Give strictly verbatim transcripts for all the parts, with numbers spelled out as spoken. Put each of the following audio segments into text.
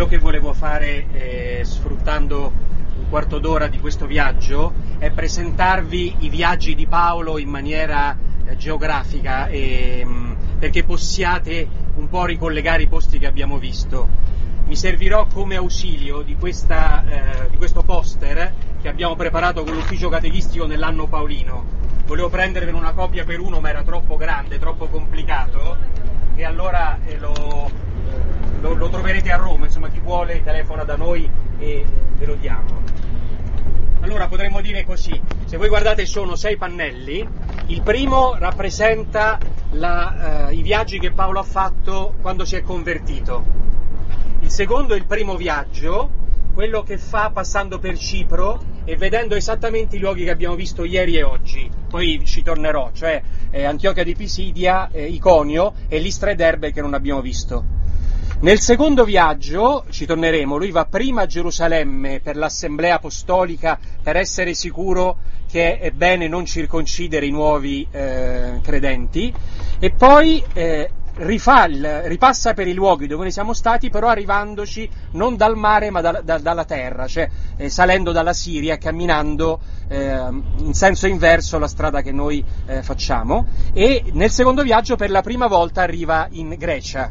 quello che volevo fare, eh, sfruttando un quarto d'ora di questo viaggio, è presentarvi i viaggi di Paolo in maniera eh, geografica, e, mh, perché possiate un po' ricollegare i posti che abbiamo visto. Mi servirò come ausilio di, questa, eh, di questo poster che abbiamo preparato con l'ufficio catechistico nell'anno paolino. Volevo prendervene una copia per uno, ma era troppo grande, troppo complicato, e allora eh, lo, lo, lo troverete a Roma. Insomma, chi vuole telefona da noi e ve lo diamo. Allora potremmo dire così: se voi guardate sono sei pannelli. Il primo rappresenta la, eh, i viaggi che Paolo ha fatto quando si è convertito. Il secondo è il primo viaggio, quello che fa passando per Cipro e vedendo esattamente i luoghi che abbiamo visto ieri e oggi. Poi ci tornerò, cioè eh, Antiochia di Pisidia, eh, Iconio e Listra ed Erbe che non abbiamo visto. Nel secondo viaggio, ci torneremo, lui va prima a Gerusalemme per l'assemblea apostolica, per essere sicuro che è bene non circoncidere i nuovi eh, credenti, e poi eh, rifà il, ripassa per i luoghi dove ne siamo stati, però arrivandoci non dal mare ma da, da, dalla terra, cioè eh, salendo dalla Siria e camminando eh, in senso inverso la strada che noi eh, facciamo. E nel secondo viaggio per la prima volta arriva in Grecia.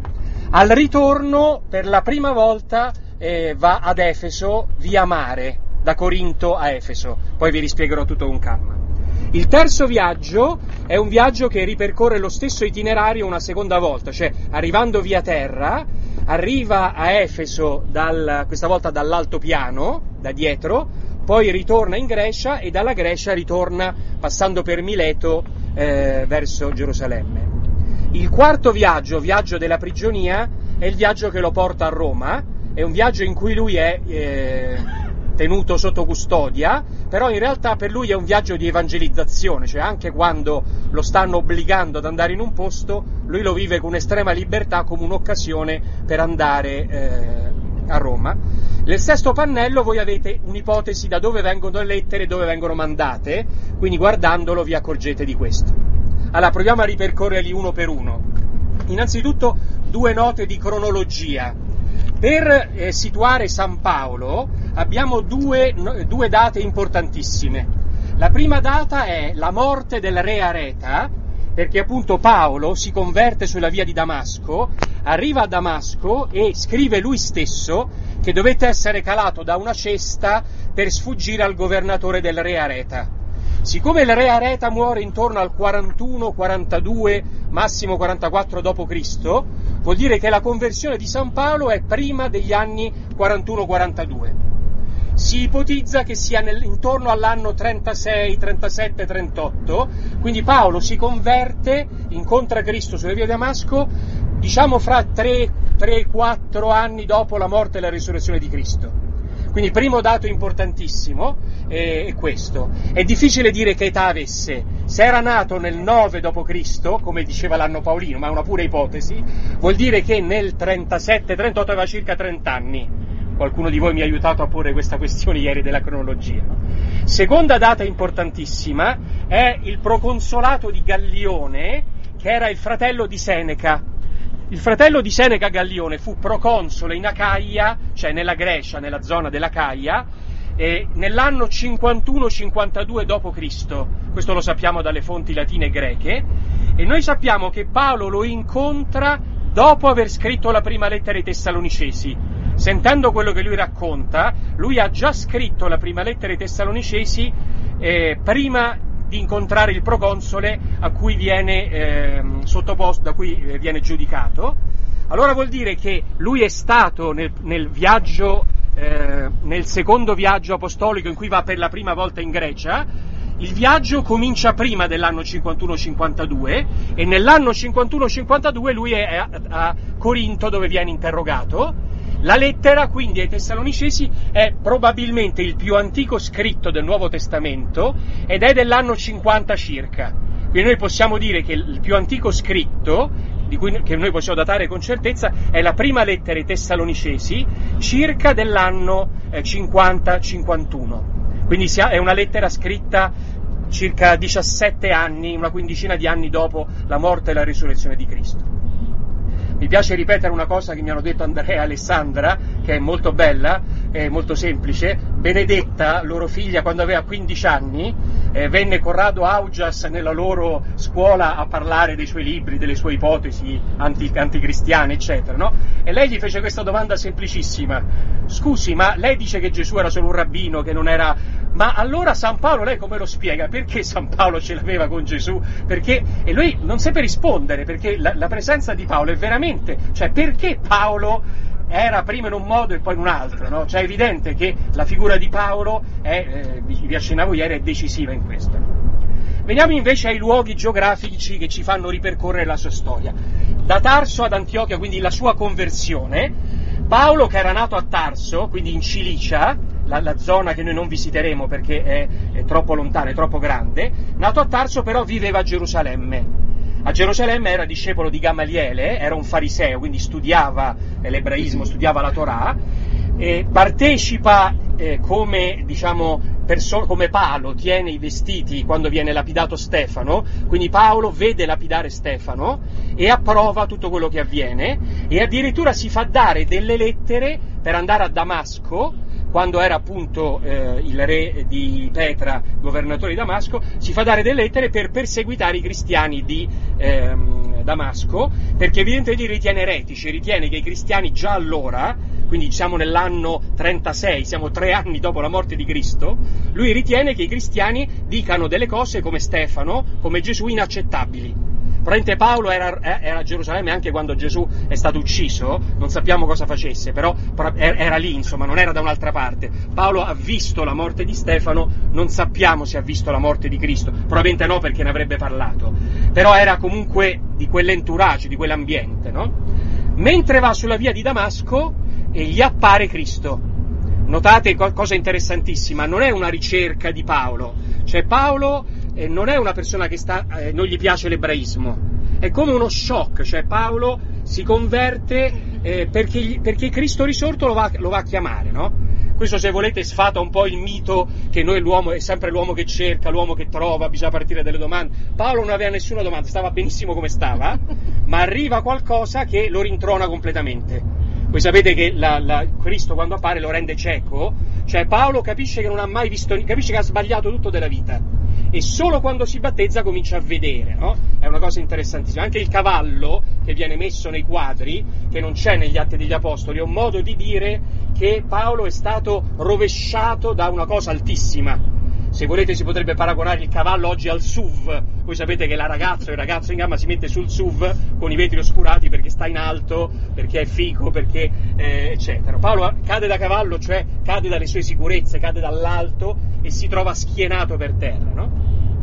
Al ritorno per la prima volta eh, va ad Efeso via mare, da Corinto a Efeso, poi vi rispiegherò tutto con calma. Il terzo viaggio è un viaggio che ripercorre lo stesso itinerario una seconda volta, cioè arrivando via terra, arriva a Efeso dal, questa volta dall'altopiano, da dietro, poi ritorna in Grecia e dalla Grecia ritorna passando per Mileto eh, verso Gerusalemme. Il quarto viaggio, viaggio della prigionia, è il viaggio che lo porta a Roma, è un viaggio in cui lui è eh, tenuto sotto custodia, però in realtà per lui è un viaggio di evangelizzazione, cioè anche quando lo stanno obbligando ad andare in un posto, lui lo vive con estrema libertà come un'occasione per andare eh, a Roma. Nel sesto pannello voi avete un'ipotesi da dove vengono le lettere e dove vengono mandate, quindi guardandolo vi accorgete di questo. Allora, proviamo a ripercorrerli uno per uno. Innanzitutto due note di cronologia. Per eh, situare San Paolo abbiamo due, no, due date importantissime. La prima data è la morte del re Areta, perché appunto Paolo si converte sulla via di Damasco, arriva a Damasco e scrive lui stesso che dovette essere calato da una cesta per sfuggire al governatore del re Areta. Siccome il re Areta muore intorno al quarantuno quarantadue, massimo quarantaquattro dopo Cristo, vuol dire che la conversione di San Paolo è prima degli anni quarantuno quarantadue. Si ipotizza che sia nel, intorno all'anno trentasei, trentasette, trentotto, quindi Paolo si converte, incontra Cristo sulla via di Damasco, diciamo fra tre quattro anni dopo la morte e la risurrezione di Cristo. Quindi il primo dato importantissimo è questo. È difficile dire che età avesse. Se era nato nel nove dopo Cristo, come diceva l'anno paolino, ma è una pura ipotesi, vuol dire che nel trentasette trentotto aveva circa trenta anni. Qualcuno di voi mi ha aiutato a porre questa questione ieri della cronologia. Seconda data importantissima è il proconsolato di Gallione, che era il fratello di Seneca. Il fratello di Seneca, Gallione, fu proconsole in Acaia, cioè nella Grecia, nella zona dell'Acaia, eh, nell'anno cinquantuno cinquantadue dopo Cristo. Questo lo sappiamo dalle fonti latine e greche, e noi sappiamo che Paolo lo incontra dopo aver scritto la prima lettera ai Tessalonicesi. Sentendo quello che lui racconta, lui ha già scritto la prima lettera ai Tessalonicesi eh, prima di incontrare il proconsole a cui viene eh, sottoposto, da cui eh, viene giudicato. Allora vuol dire che lui è stato nel, nel viaggio, eh, nel secondo viaggio apostolico in cui va per la prima volta in Grecia. Il viaggio comincia prima dell'anno cinquantuno cinquantadue e nell'anno cinquantuno cinquantadue lui è a, a Corinto dove viene interrogato. La lettera quindi ai Tessalonicesi è probabilmente il più antico scritto del Nuovo Testamento ed è dell'anno cinquanta circa. Quindi noi possiamo dire che il più antico scritto, di cui che noi possiamo datare con certezza, è la prima lettera ai Tessalonicesi, circa dell'anno eh, cinquanta cinquantuno. Quindi è una lettera scritta circa diciassette anni, una quindicina di anni dopo la morte e la risurrezione di Cristo. Mi piace ripetere una cosa che mi hanno detto Andrea e Alessandra, che è molto bella, è molto semplice. Benedetta, loro figlia, quando aveva quindici anni, eh, venne Corrado Augias nella loro scuola a parlare dei suoi libri, delle sue ipotesi anti, anticristiane, eccetera, no? E lei gli fece questa domanda semplicissima: scusi, ma lei dice che Gesù era solo un rabbino, che non era... ma allora San Paolo lei come lo spiega? Perché San Paolo ce l'aveva con Gesù? Perché... e lui non seppe rispondere, perché la, la presenza di Paolo è veramente... cioè, perché Paolo era prima in un modo e poi in un altro, no? Cioè è evidente che la figura di Paolo, è, eh, vi accennavo ieri, è decisiva in questo. Veniamo invece ai luoghi geografici che ci fanno ripercorrere la sua storia. Da Tarso ad Antiochia, quindi la sua conversione. Paolo, che era nato a Tarso, quindi in Cilicia, la, la zona che noi non visiteremo perché è, è troppo lontana, è troppo grande, nato a Tarso però viveva a Gerusalemme. A Gerusalemme era discepolo di Gamaliele, era un fariseo, quindi studiava l'ebraismo, studiava la Torah, e partecipa eh, come, diciamo, perso- come Paolo tiene i vestiti quando viene lapidato Stefano, quindi Paolo vede lapidare Stefano e approva tutto quello che avviene, e addirittura si fa dare delle lettere per andare a Damasco. Quando era appunto eh, il re di Petra, governatore di Damasco, si fa dare delle lettere per perseguitare i cristiani di ehm, Damasco, perché evidentemente li ritiene eretici, ritiene che i cristiani già allora, quindi siamo nell'anno trentasei, siamo tre anni dopo la morte di Cristo, lui ritiene che i cristiani dicano delle cose come Stefano, come Gesù, inaccettabili. Probabilmente Paolo era, era a Gerusalemme anche quando Gesù è stato ucciso, non sappiamo cosa facesse, però era lì, insomma, non era da un'altra parte. Paolo ha visto la morte di Stefano, non sappiamo se ha visto la morte di Cristo, probabilmente no, perché ne avrebbe parlato, però era comunque di quell'entourage, di quell'ambiente, no? Mentre va sulla via di Damasco e gli appare Cristo. Notate cosa interessantissima, non è una ricerca di Paolo, cioè Paolo eh, non è una persona che sta, eh, non gli piace l'ebraismo, è come uno shock, cioè Paolo si converte eh, perché, perché Cristo risorto lo va, lo va a chiamare, no? Questo, se volete, sfata un po' il mito che noi l'uomo è sempre l'uomo che cerca, l'uomo che trova, bisogna partire dalle domande. Paolo non aveva nessuna domanda, stava benissimo come stava, ma arriva qualcosa che lo rintrona completamente. Voi sapete che la, la, Cristo quando appare lo rende cieco, cioè Paolo capisce che non ha mai visto, capisce che ha sbagliato tutto della vita, e solo quando si battezza comincia a vedere, no? È una cosa interessantissima. Anche il cavallo che viene messo nei quadri, che non c'è negli Atti degli Apostoli, è un modo di dire che Paolo è stato rovesciato da una cosa altissima. Se volete si potrebbe paragonare il cavallo oggi al S U V. Voi sapete che la ragazza o il ragazzo in gamba si mette sul S U V con i vetri oscurati perché sta in alto, perché è figo, perché eh, eccetera. Paolo cade da cavallo, cioè cade dalle sue sicurezze, cade dall'alto e si trova schienato per terra, no?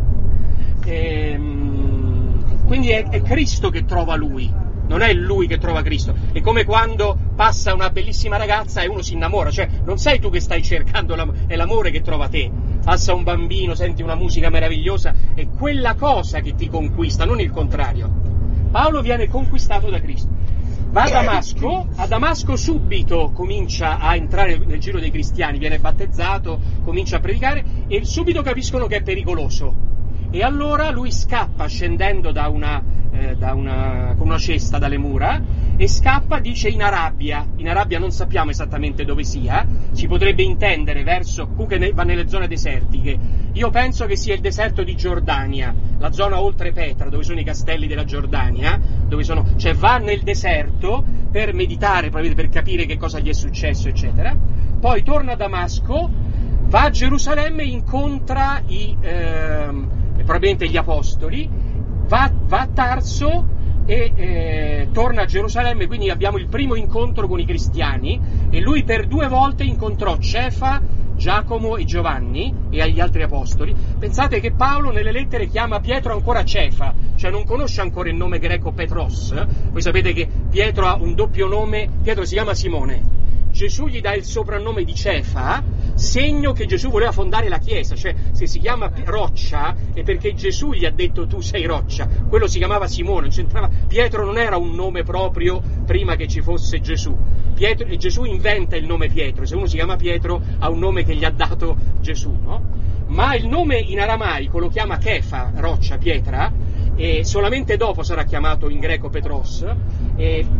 Ehm, quindi è, è Cristo che trova lui, non è lui che trova Cristo. È come quando passa una bellissima ragazza e uno si innamora, cioè non sei tu che stai cercando, è l'amore che trova te. Passa un bambino, senti una musica meravigliosa, è quella cosa che ti conquista, non il contrario. Paolo viene conquistato da Cristo. Va a Damasco, a Damasco subito comincia a entrare nel giro dei cristiani, viene battezzato, comincia a predicare e subito capiscono che è pericoloso. E allora lui scappa scendendo da una, eh, da una, con una cesta dalle mura, e scappa, dice, in Arabia. In Arabia non sappiamo esattamente dove sia, si potrebbe intendere verso, comunque va nelle zone desertiche. Io penso che sia il deserto di Giordania, la zona oltre Petra, dove sono i castelli della Giordania, dove sono, cioè va nel deserto per meditare, per capire che cosa gli è successo, eccetera. Poi torna a Damasco, va a Gerusalemme, incontra i, ehm, probabilmente gli apostoli, va, va a Tarso, e eh, torna a Gerusalemme, quindi abbiamo il primo incontro con i cristiani, e lui per due volte incontrò Cefa, Giacomo e Giovanni e agli altri apostoli. Pensate che Paolo nelle lettere chiama Pietro ancora Cefa, cioè non conosce ancora il nome greco Petros. Voi sapete che Pietro ha un doppio nome, Pietro si chiama Simone. Gesù gli dà il soprannome di Cefa, segno che Gesù voleva fondare la Chiesa, cioè se si chiama Roccia è perché Gesù gli ha detto tu sei Roccia, quello si chiamava Simone, non c'entrava. Pietro non era un nome proprio prima che ci fosse Gesù. Pietro, e Gesù inventa il nome Pietro, se uno si chiama Pietro ha un nome che gli ha dato Gesù, no? Ma il nome in aramaico lo chiama Kefa, roccia, pietra, e solamente dopo sarà chiamato in greco Petros, e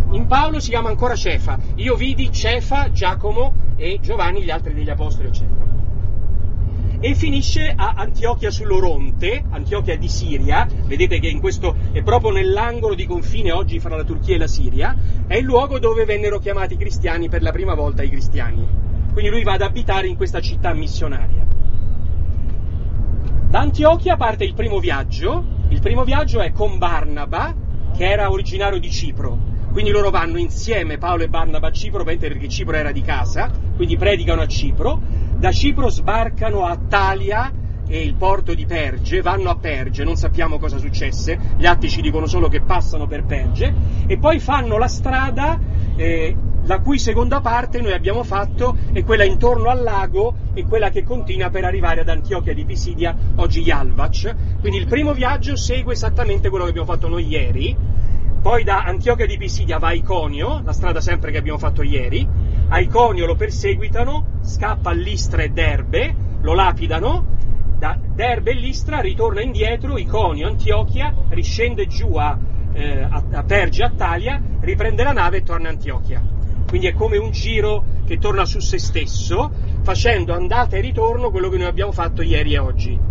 in Paolo si chiama ancora Cefa. Io vidi Cefa, Giacomo e Giovanni, gli altri degli apostoli, eccetera. E finisce a Antiochia sull'Oronte, Antiochia di Siria. Vedete che in questo è proprio nell'angolo di confine oggi fra la Turchia e la Siria, è il luogo dove vennero chiamati cristiani per la prima volta i cristiani. Quindi lui va ad abitare in questa città missionaria. Da Antiochia parte il primo viaggio. Il primo viaggio è con Barnaba, che era originario di Cipro. Quindi loro vanno insieme, Paolo e Barnaba, a Cipro, perché Cipro era di casa, quindi predicano a Cipro. Da Cipro sbarcano a Talia e il porto di Perge, vanno a Perge, non sappiamo cosa successe, gli atti ci dicono solo che passano per Perge, e poi fanno la strada, eh, la cui seconda parte noi abbiamo fatto, è quella intorno al lago e quella che continua per arrivare ad Antiochia di Pisidia, oggi Yalvac. Quindi il primo viaggio segue esattamente quello che abbiamo fatto noi ieri, poi da Antiochia di Pisidia va a Iconio, la strada sempre che abbiamo fatto ieri. A Iconio lo perseguitano, scappa a Listra e Derbe, lo lapidano, da Derbe e Listra ritorna indietro, Iconio, Antiochia, riscende giù a, eh, a, a Perge, a Talia, riprende la nave e torna a Antiochia. Quindi è come un giro che torna su se stesso, facendo andata e ritorno quello che noi abbiamo fatto ieri e oggi.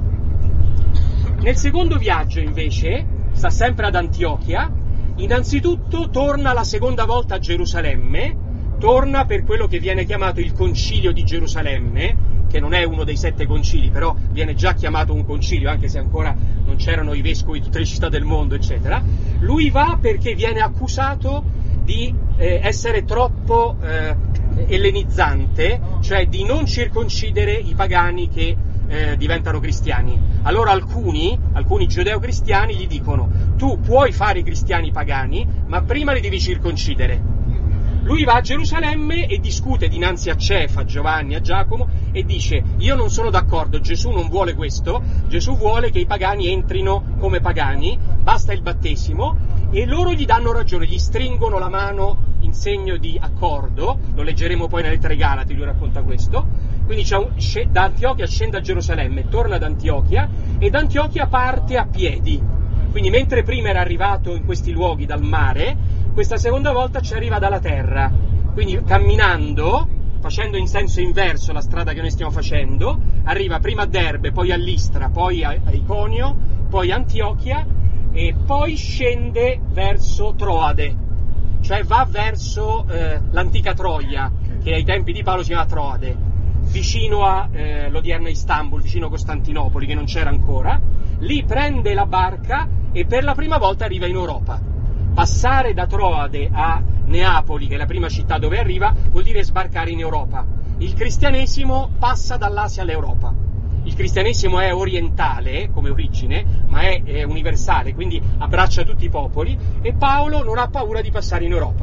Nel secondo viaggio invece, sta sempre ad Antiochia, innanzitutto torna la seconda volta a Gerusalemme, torna per quello che viene chiamato il Concilio di Gerusalemme, che non è uno dei sette concili, però viene già chiamato un concilio, anche se ancora non c'erano i vescovi di tutte le città del mondo, eccetera. Lui va perché viene accusato di eh, essere troppo eh, ellenizzante, cioè di non circoncidere i pagani che eh, diventano cristiani. Allora alcuni, alcuni giudeo-cristiani gli dicono: tu puoi fare i cristiani pagani, ma prima li devi circoncidere. Lui va a Gerusalemme e discute dinanzi a Cefa, a Giovanni, a Giacomo e dice: io non sono d'accordo, Gesù non vuole questo, Gesù vuole che i pagani entrino come pagani, basta il battesimo, e loro gli danno ragione, gli stringono la mano in segno di accordo, lo leggeremo poi nelle lettera ai Galati, lui racconta questo. Quindi c'è un, da Antiochia scende a Gerusalemme, torna ad Antiochia e da Antiochia parte a piedi. Quindi mentre prima era arrivato in questi luoghi dal mare, questa seconda volta ci arriva dalla terra, quindi camminando, facendo in senso inverso la strada che noi stiamo facendo, arriva prima a Derbe, poi a Listra, poi a Iconio, poi a Antiochia e poi scende verso Troade, cioè va verso eh, l'antica Troia, che ai tempi di Paolo si chiama Troade, vicino a eh, l'odierna Istanbul, vicino a Costantinopoli, che non c'era ancora. Lì prende la barca e per la prima volta arriva in Europa. Passare da Troade a Neapoli, che è la prima città dove arriva, vuol dire sbarcare in Europa. Il cristianesimo passa dall'Asia all'Europa. Il cristianesimo è orientale come origine, ma è, è universale, quindi abbraccia tutti i popoli, e Paolo non ha paura di passare in Europa.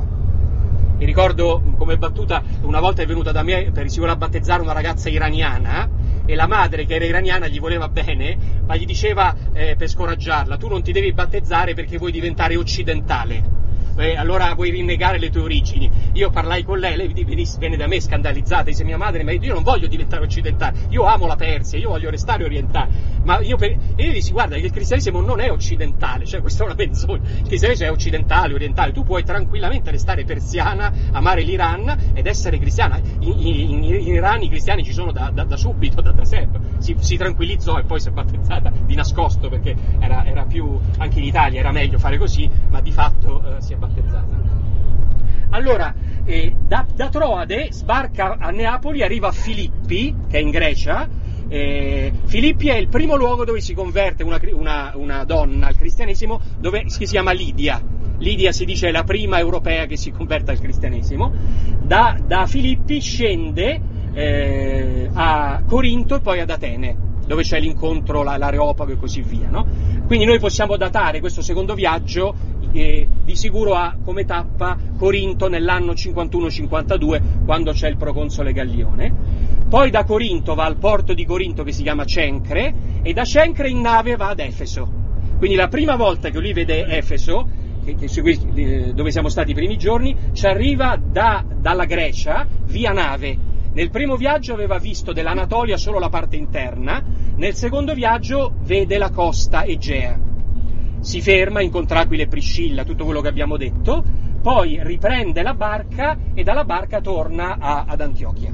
Mi ricordo come battuta, una volta è venuta da me per si voleva battezzare una ragazza iraniana, e la madre, che era iraniana, gli voleva bene, ma gli diceva eh, per scoraggiarla: tu non ti devi battezzare perché vuoi diventare occidentale, eh, allora vuoi rinnegare le tue origini. Io parlai con lei, lei venne da me scandalizzata, dice: mia madre, ma io non voglio diventare occidentale, io amo la Persia, io voglio restare orientale. Ma io per... E io dissi: guarda, il cristianesimo non è occidentale, cioè questa è una menzogna, il cristianesimo è occidentale, orientale, tu puoi tranquillamente restare persiana, amare l'Iran ed essere cristiana. In, in, in Iran i cristiani ci sono da, da, da subito, da, da sempre. Si, si tranquillizzò e poi si è battezzata di nascosto, perché era, era più, anche in Italia era meglio fare così, ma di fatto eh, si è battezzata. Allora, eh, da, da Troade sbarca a Neapoli, arriva a Filippi, che è in Grecia. Eh, Filippi è il primo luogo dove si converte una, una, una donna al cristianesimo, dove si chiama Lidia. Lidia si dice è la prima europea che si converte al cristianesimo. Da, da Filippi scende eh, a Corinto e poi ad Atene, dove c'è l'incontro, la, l'Areopago e così via, no? Quindi noi possiamo datare questo secondo viaggio eh, di sicuro ha come tappa Corinto nell'anno cinquantuno cinquantadue, quando c'è il proconsole Gallione. Poi da Corinto va al porto di Corinto, che si chiama Cencre, e da Cencre in nave va ad Efeso. Quindi la prima volta che lui vede Efeso, che, che, dove siamo stati i primi giorni, ci arriva da, dalla Grecia via nave. Nel primo viaggio aveva visto dell'Anatolia solo la parte interna, nel secondo viaggio vede la costa Egea. Si ferma, incontra Aquila e Priscilla, tutto quello che abbiamo detto, poi riprende la barca e dalla barca torna a, ad Antiochia.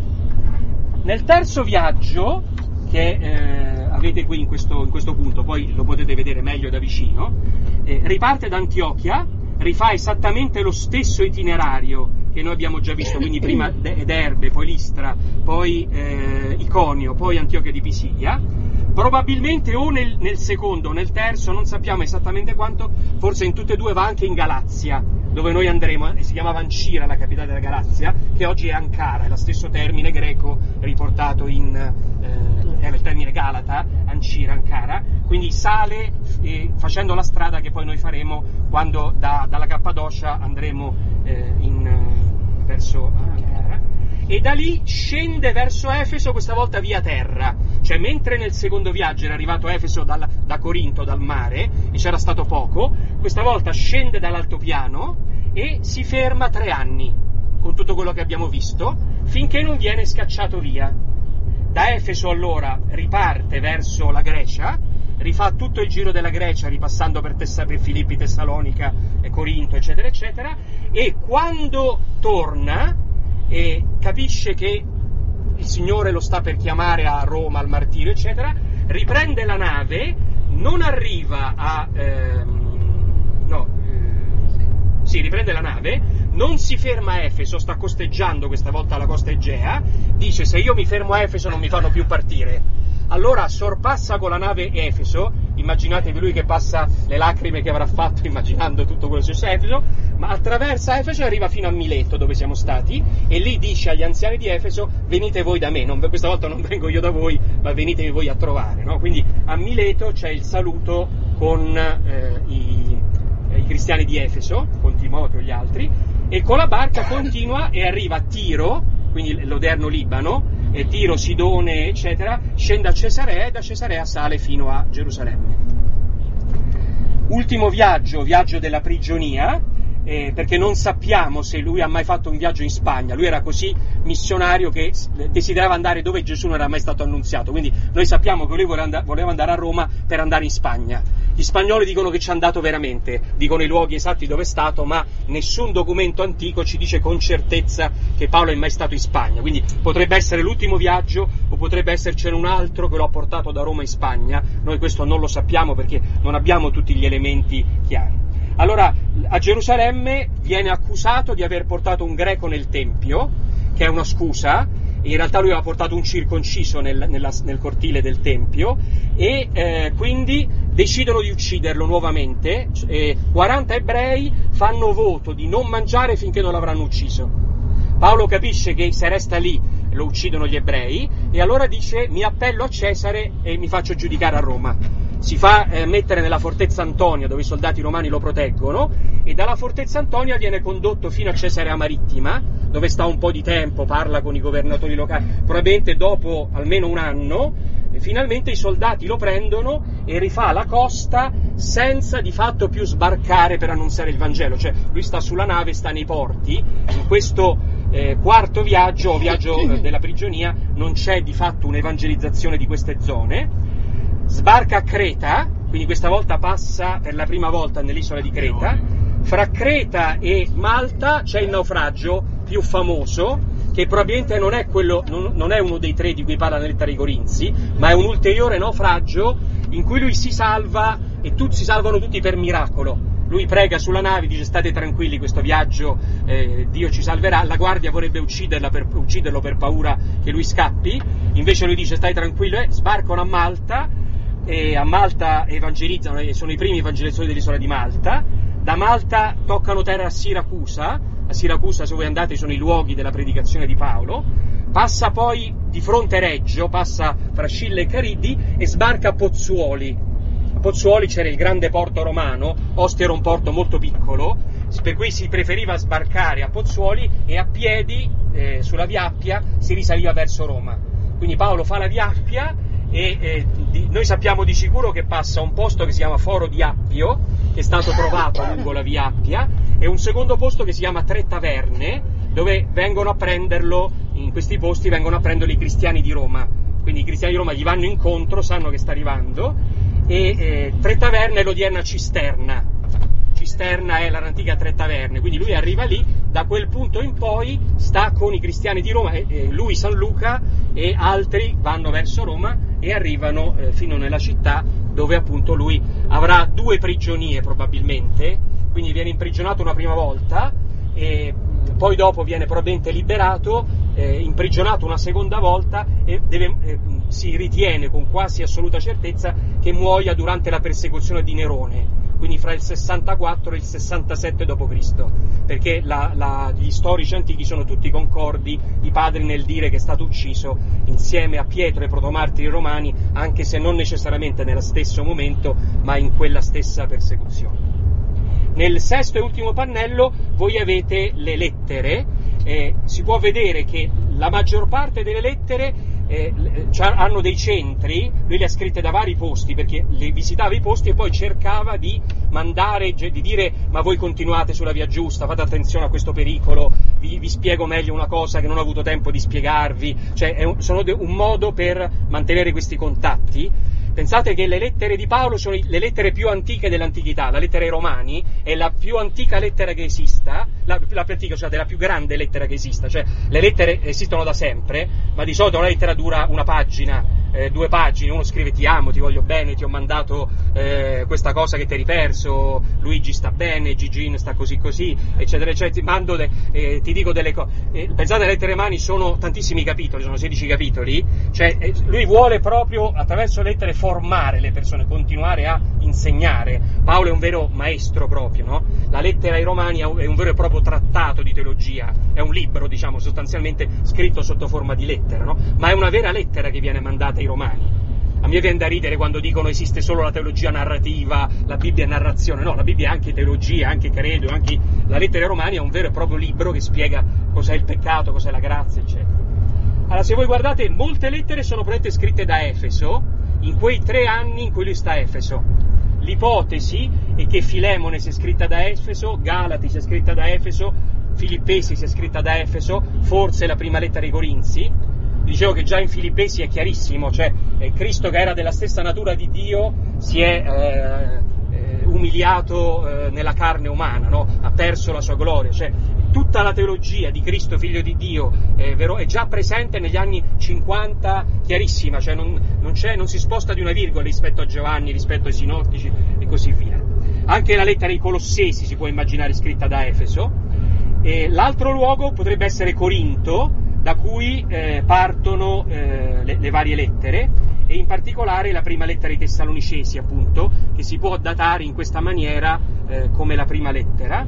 Nel terzo viaggio, che eh, avete qui in questo, in questo punto, poi lo potete vedere meglio da vicino, eh, riparte da Antiochia, rifà esattamente lo stesso itinerario che noi abbiamo già visto, quindi prima Derbe, poi Listra, poi eh, Iconio, poi Antiochia di Pisidia. Probabilmente o nel, nel secondo o nel terzo, non sappiamo esattamente quanto, forse in tutte e due va anche in Galazia, dove noi andremo, e si chiamava Ancira la capitale della Galazia, che oggi è Ankara, è lo stesso termine greco riportato in, eh, è il termine galata, Ancira, Ankara, quindi sale eh, facendo la strada che poi noi faremo quando da, dalla Cappadocia andremo eh, in, eh, verso Ankara, e da lì scende verso Efeso, questa volta via terra, cioè mentre nel secondo viaggio era arrivato a Efeso dal, da Corinto, dal mare, e c'era stato poco, questa volta scende dall'altopiano e si ferma tre anni, con tutto quello che abbiamo visto, finché non viene scacciato via. Da Efeso allora riparte verso la Grecia, rifà tutto il giro della Grecia, ripassando per, Tessa, per Filippi, Tessalonica, Corinto, eccetera, eccetera, e quando torna e capisce che il Signore lo sta per chiamare a Roma al martirio, eccetera, riprende la nave, non arriva a... Ehm, no, eh, sì, riprende la nave, non si ferma a Efeso, sta costeggiando questa volta la costa Egea, dice: se io mi fermo a Efeso non mi fanno più partire. Allora sorpassa con la nave Efeso, immaginatevi lui che passa le lacrime che avrà fatto immaginando tutto quello che succede a Efeso, ma attraversa Efeso e arriva fino a Mileto, dove siamo stati, e lì dice agli anziani di Efeso: venite voi da me, non, questa volta non vengo io da voi, ma venitevi voi a trovare, no? Quindi a Mileto c'è il saluto con eh, i, i cristiani di Efeso, con Timoteo e gli altri, e con la barca continua e arriva a Tiro, quindi l'odierno Libano, e Tiro, Sidone, eccetera, scende a Cesarea e da Cesarea sale fino a Gerusalemme. Ultimo viaggio, viaggio della prigionia, eh, perché non sappiamo se lui ha mai fatto un viaggio in Spagna. Lui era così missionario che desiderava andare dove Gesù non era mai stato annunziato, quindi noi sappiamo che lui voleva andare a Roma per andare in Spagna. Gli spagnoli dicono che ci è andato veramente, dicono i luoghi esatti dove è stato, ma nessun documento antico ci dice con certezza che Paolo è mai stato in Spagna, quindi potrebbe essere l'ultimo viaggio o potrebbe essercene un altro che lo ha portato da Roma in Spagna. Noi questo non lo sappiamo perché non abbiamo tutti gli elementi chiari. Allora, a Gerusalemme viene accusato di aver portato un greco nel Tempio, che è una scusa. In realtà lui aveva portato un circonciso nel, nella, nel cortile del Tempio, e eh, quindi decidono di ucciderlo nuovamente. Eh, quaranta ebrei fanno voto di non mangiare finché non l'avranno ucciso. Paolo capisce che se resta lì lo uccidono gli ebrei, e allora dice: mi appello a Cesare e mi faccio giudicare a Roma. Si fa eh, mettere nella fortezza Antonia, dove i soldati romani lo proteggono, e dalla fortezza Antonia viene condotto fino a Cesarea Marittima, dove sta un po' di tempo, parla con i governatori locali, probabilmente dopo almeno un anno, e finalmente i soldati lo prendono e rifà la costa senza di fatto più sbarcare per annunziare il Vangelo, cioè lui sta sulla nave, sta nei porti. In questo eh, quarto viaggio, o viaggio eh, della prigionia, non c'è di fatto un'evangelizzazione di queste zone. Sbarca a Creta, quindi questa volta passa per la prima volta nell'isola di Creta. Fra Creta e Malta c'è il naufragio più famoso, che probabilmente non è, quello, non, non è uno dei tre di cui parla nella lettera ai Corinzi, ma è un ulteriore naufragio in cui lui si salva, e tutti si salvano tutti per miracolo. Lui prega sulla nave, dice: state tranquilli, questo viaggio eh, Dio ci salverà. La guardia vorrebbe ucciderla per, ucciderlo per paura che lui scappi, invece lui dice: stai tranquillo. Eh, sbarcano a Malta, e a Malta evangelizzano, e sono i primi evangelizzatori dell'isola di Malta. Da Malta toccano terra a Siracusa. A Siracusa, se voi andate, sono i luoghi della predicazione di Paolo. Passa poi di fronte a Reggio, passa fra Scilla e Cariddi e sbarca a Pozzuoli. A Pozzuoli c'era il grande porto romano, Ostia era un porto molto piccolo, per cui si preferiva sbarcare a Pozzuoli, e a piedi eh, sulla Via Appia si risaliva verso Roma. Quindi Paolo fa la Via Appia, e eh, di, noi sappiamo di sicuro che passa a un posto che si chiama Foro di Appio, che è stato trovato lungo la Via Appia, e un secondo posto che si chiama Tre Taverne, dove vengono a prenderlo, in questi posti vengono a prenderlo i cristiani di Roma. Quindi i cristiani di Roma gli vanno incontro, sanno che sta arrivando, e eh, Tre Taverne è l'odierna Cisterna. cisterna è l'antica Tre Taverne, quindi lui arriva lì, da quel punto in poi sta con i cristiani di Roma, eh, lui San Luca e altri vanno verso Roma e arrivano eh, fino nella città, dove appunto lui avrà due prigionie probabilmente, quindi viene imprigionato una prima volta e poi dopo viene probabilmente liberato, eh, imprigionato una seconda volta e deve, eh, si ritiene con quasi assoluta certezza che muoia durante la persecuzione di Nerone, quindi fra il sessantaquattro e il sessantasette dopo Cristo, perché la, la, gli storici antichi sono tutti concordi, i padri, nel dire che è stato ucciso insieme a Pietro e ai protomartiri romani, anche se non necessariamente nello stesso momento, ma in quella stessa persecuzione. Nel sesto e ultimo pannello voi avete le lettere, eh, si può vedere che la maggior parte delle lettere eh, hanno dei centri, lui le ha scritte da vari posti perché le visitava i posti e poi cercava di mandare, di dire ma voi continuate sulla via giusta, fate attenzione a questo pericolo, vi, vi spiego meglio una cosa che non ho avuto tempo di spiegarvi, cioè è un, sono de, un modo per mantenere questi contatti. Pensate che le lettere di Paolo sono le lettere più antiche dell'antichità, la lettera ai Romani è la più antica lettera che esista, la, la più antica, scusate, la più grande lettera che esista, cioè le lettere esistono da sempre, ma di solito una lettera dura una pagina, eh, due pagine, uno scrive ti amo, ti voglio bene, ti ho mandato eh, questa cosa che ti eri perso, Luigi sta bene, Gigin sta così così, eccetera, eccetera, ti mando, de, eh, ti dico delle cose. Eh, pensate, le lettere ai Romani sono tantissimi capitoli, sono sedici capitoli, cioè eh, lui vuole proprio attraverso le lettere formare le persone, continuare a insegnare. Paolo è un vero maestro proprio, no? La lettera ai Romani è un vero e proprio trattato di teologia, è un libro, diciamo, sostanzialmente scritto sotto forma di lettera, no? Ma è una vera lettera che viene mandata ai Romani. A me viene da ridere quando dicono esiste solo la teologia narrativa, la Bibbia è narrazione, no, la Bibbia è anche teologia, anche credo, anche la lettera ai Romani è un vero e proprio libro che spiega cos'è il peccato, cos'è la grazia, eccetera. Allora, se voi guardate, molte lettere sono probabilmente scritte da Efeso, in quei tre anni in cui lui sta a Efeso. L'ipotesi è che Filemone sia scritta da Efeso, Galati sia scritta da Efeso, Filippesi sia scritta da Efeso, forse la prima lettera ai Corinzi. Dicevo che già in Filippesi è chiarissimo, cioè eh, Cristo che era della stessa natura di Dio si è eh, eh, umiliato eh, nella carne umana, no? Ha perso la sua gloria, cioè tutta la teologia di Cristo figlio di Dio eh, vero, è già presente negli anni cinquanta, chiarissima, cioè non, non, c'è, non si sposta di una virgola rispetto a Giovanni, rispetto ai sinottici e così via. Anche la lettera ai Colossesi si può immaginare scritta da Efeso. E l'altro luogo potrebbe essere Corinto, da cui eh, partono eh, le, le varie lettere, e in particolare la prima lettera ai Tessalonicesi, appunto, che si può datare in questa maniera eh, come la prima lettera.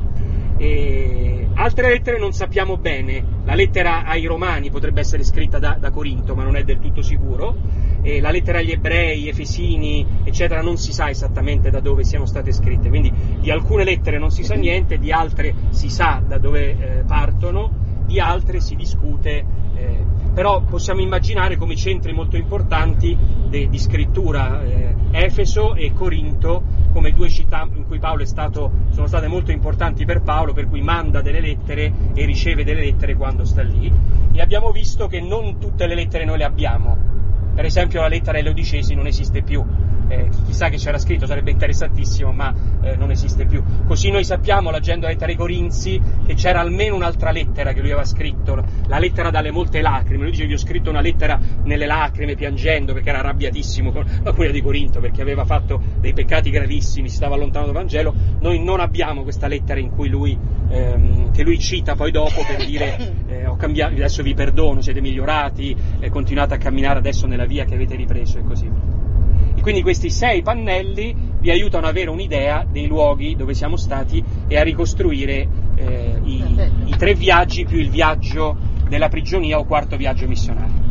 E altre lettere non sappiamo bene, la lettera ai Romani potrebbe essere scritta da, da Corinto, ma non è del tutto sicuro, e la lettera agli Ebrei, Efesini, eccetera, non si sa esattamente da dove siano state scritte, quindi di alcune lettere non si sa niente, di altre si sa da dove eh, partono, di altre si discute, eh, però possiamo immaginare come centri molto importanti de, di scrittura eh, Efeso e Corinto come due città in cui Paolo è stato, sono state molto importanti per Paolo, per cui manda delle lettere e riceve delle lettere quando sta lì. E abbiamo visto che non tutte le lettere noi le abbiamo, per esempio la lettera ai Laodicesi non esiste più, eh, chissà che c'era scritto, sarebbe interessantissimo, ma eh, non esiste più. Così noi sappiamo, leggendo la lettera ai Corinzi, che c'era almeno un'altra lettera che lui aveva scritto, la lettera dalle molte lacrime. Lui dice: vi ho scritto una lettera nelle lacrime, piangendo, perché era arrabbiatissimo con la quella di Corinto, perché aveva fatto dei peccati gravissimi, si stava allontanando dal Vangelo. Noi non abbiamo questa lettera in cui lui, ehm, che lui cita poi dopo per dire eh, ho cambiato, adesso vi perdono, siete migliorati, eh, continuate a camminare adesso nella via che avete ripreso e così via. E quindi questi sei pannelli vi aiutano ad avere un'idea dei luoghi dove siamo stati e a ricostruire eh, i, i tre viaggi più il viaggio della prigionia o quarto viaggio missionario.